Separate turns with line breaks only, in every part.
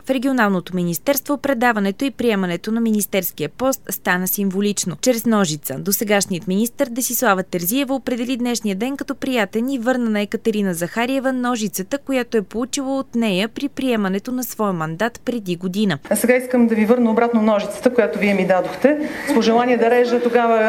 В регионалното министерство предаването и приемането на министерския пост стана символично, чрез ножица. Досегашният министър Десислава Терзиева определи днешния ден като приятен и върна на Екатерина Захариева ножицата, която е получила от нея при приемането на своя мандат преди година.
А сега искам да ви върна обратно ножицата, която вие ми дадохте, с пожелание да режа тогава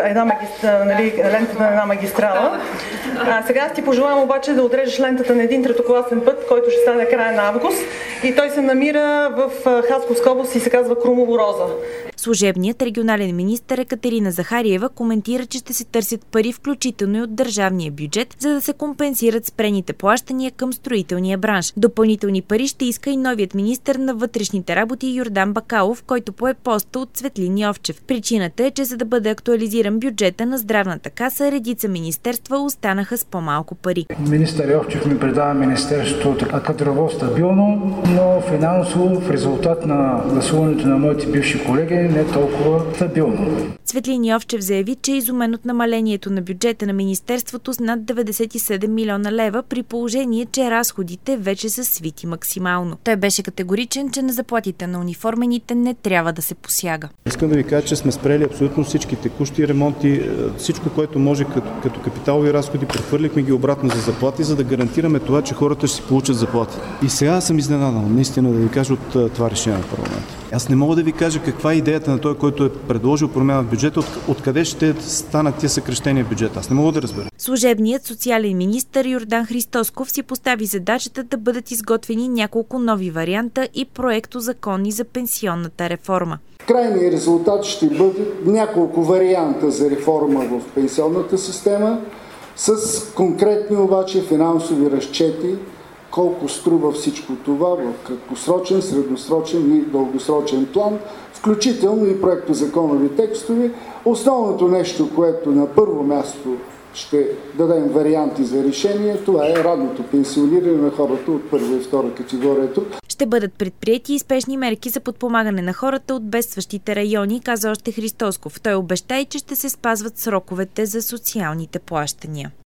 лентата на една магистрала. Сега ти пожелавам обаче да отрежеш лентата на един третокласен път, който ще стане края на август, и той се намира в Хасковска област и се казва Крумово Роза.
Служебният регионален министър Екатерина Захариева коментира, че ще се търсят пари, включително и от държавния бюджет, за да се компенсират спрените плащания към строителния бранш. Допълнителни пари ще иска и новият министър на вътрешните работи Йордан Бакалов, който пое поста от Цветлин Йовчев. Причината е, че за да бъде актуализиран бюджета на здравната каса, редица министерства останаха с по-малко пари.
Министър Йовчев ми предава министерството кадрово стабилно, но финансово в резултат на гласуването на моите бивши колеги не толкова стабилно.
Цветлин Йовчев заяви, че е изумен от намалението на бюджета на министерството с над 97 милиона лева, при положение, че разходите вече са свити максимално. Той беше категоричен, че на заплатите на униформените не трябва да се посяга.
Искам да ви кажа, че сме спрели абсолютно всички текущи ремонти, всичко, което може като капиталови разходи, прехвърлихме ги обратно за заплати, за да гарантираме това, че хората ще си получат заплати. И сега съм изненадан, наистина, да ви кажа, от това решение на парламента. Аз не мога да ви кажа каква е идеята на той, който е предложил промяна в бюджета, откъде ще станат тия съкращения в бюджета. Аз не мога да разбера.
Служебният социален министър Йордан Христосков си постави задачата да бъдат изготвени няколко нови варианта и проектозакони за пенсионната реформа.
Крайният резултат ще бъде няколко варианта за реформа в пенсионната система, с конкретни обаче финансови разчети, колко струва всичко това в краткосрочен, средносрочен и дългосрочен план, включително и проектозаконови текстове. Основното нещо, което на първо място ще дадем варианти за решение, това е ранното пенсиониране на хората от първа и втора категория труд.
Ще бъдат предприети и спешни мерки за подпомагане на хората от бедстващите райони, каза още Христосков. Той обеща и, че ще се спазват сроковете за социалните плащания.